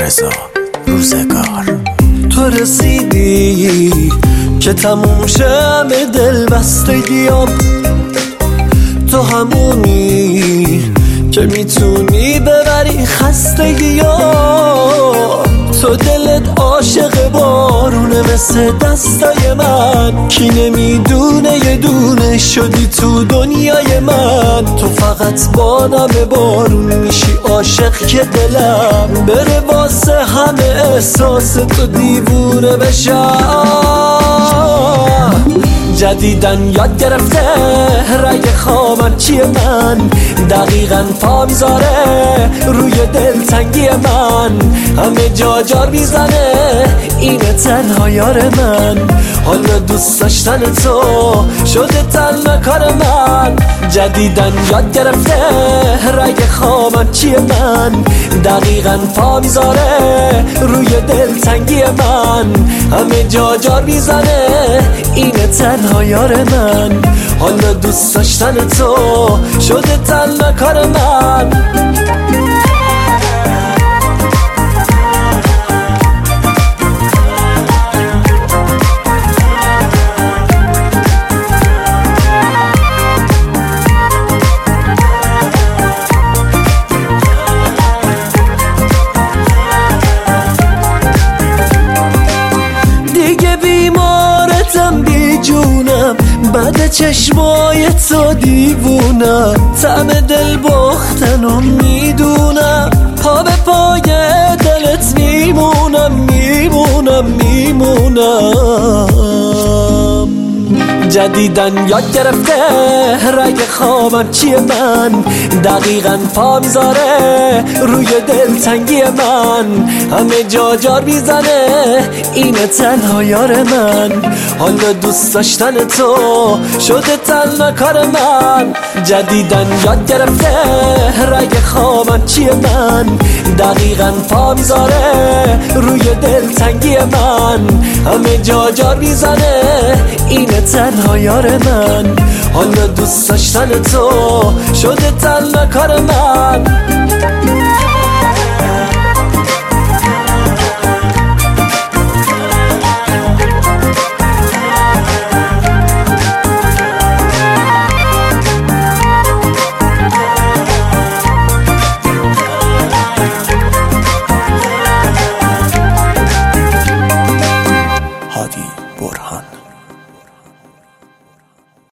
رضا روزگار. تو رسیدی که تموم شه همه دل بستگیام، تو همونی که میتونی ببری خستگیام. تو دلت عاشق بارونه مثل دستای من، کی نمیدونه یه دونه شدی تو دنیای من. تو فقط با نم بارون میشی عاشق که دلم بره واسه همه احساس تو دیوونه بشم. جدیدن یاد گرفته رگ خامن چیه من، دقیقاً پا میذاره روی دلتنگی من. همه جا جار میزنه اینه تنها یار من، حالا دوست داشتن تو شده تنها کار من. جدیدن یاد گرفته رگ خامن چیه من، دقیقاً پا میذاره روی دلتنگی من. همه جا جار میزنه اینه تنها یار من، حالا دوست داشتن تو شده تنها کار من. بعد چشمای تو دیوونم، طعم دل باختنو میدونم، پا به پای دلت میمونم میمونم میمونم. جدیدن یاد گرفته رگ خوابم چیه من، دقیقاً پا میذاره روی دلتنگی من. همه جا جار میزنه اینه تنها یار من، حالا دوست داشتن تو شده تنها کار من. جدیدن یاد گرفته رگ خوابم چیه من، دقیقاً پا میذاره روی دلتنگی من. همه جا جار میزنه اینه تنها یار من، حالا دوست داشتن تو شده تنها کار من.